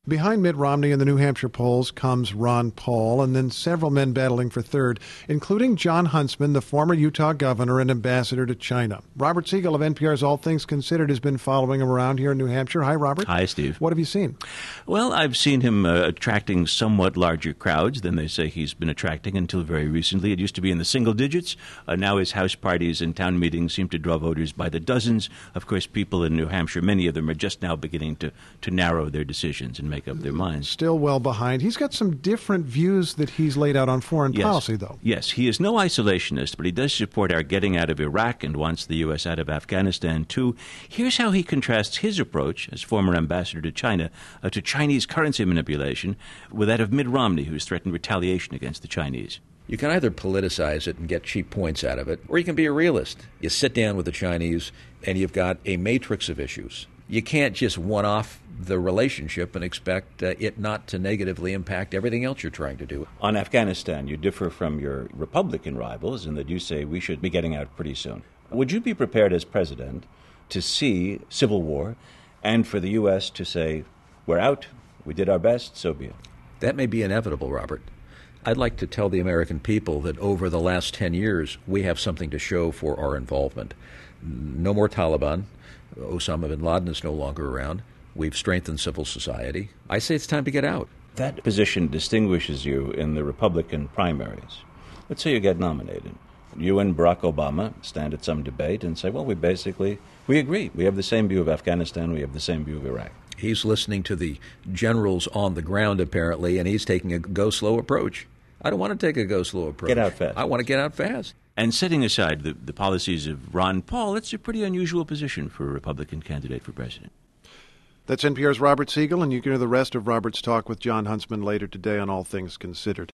Behind Mitt Romney in the New Hampshire polls comes Ron Paul, and then several men battling for third, including Jon Huntsman, the former Utah governor and ambassador to China. Robert Siegel of NPR's All Things Considered has been following him around here in New Hampshire. Hi, Robert. Hi, Steve. What have you seen? Well, I've seen him attracting somewhat larger crowds than they say he's been attracting until very recently. It used to be in the single digits. Now his house parties and town meetings seem to draw voters by the dozens. Of course, people in New Hampshire, many of them are just now beginning to narrow their decisions and make up their minds. Still well behind. He's got some different views that he's laid out on foreign policy, though. Yes, he is no isolationist, but he does support our getting out of Iraq and wants the U.S. out of Afghanistan, too. Here's how he contrasts his approach as former ambassador to China to Chinese currency manipulation with that of Mitt Romney, who's threatened retaliation against the Chinese. You can either politicize it and get cheap points out of it, or you can be a realist. You sit down with the Chinese and you've got a matrix of issues. You can't just one-off the relationship and expect it not to negatively impact everything else you're trying to do. On Afghanistan, you differ from your Republican rivals in that you say we should be getting out pretty soon. Would you be prepared as president to see civil war and for the U.S. to say, we're out, we did our best, so be it? That may be inevitable, Robert. I'd like to tell the American people that over the last 10 years, we have something to show for our involvement. No more Taliban. Osama bin Laden is no longer around. We've strengthened civil society. I say it's time to get out. That position distinguishes you in the Republican primaries. Let's say you get nominated. You and Barack Obama stand at some debate and say, well, we agree. We have the same view of Afghanistan. We have the same view of Iraq. He's listening to the generals on the ground, apparently, and he's taking a go-slow approach. I don't want to take a go-slow approach. Get out fast. I want to get out fast. And setting aside the policies of Ron Paul, it's a pretty unusual position for a Republican candidate for president. That's NPR's Robert Siegel, and you can hear the rest of Robert's talk with Jon Huntsman later today on All Things Considered.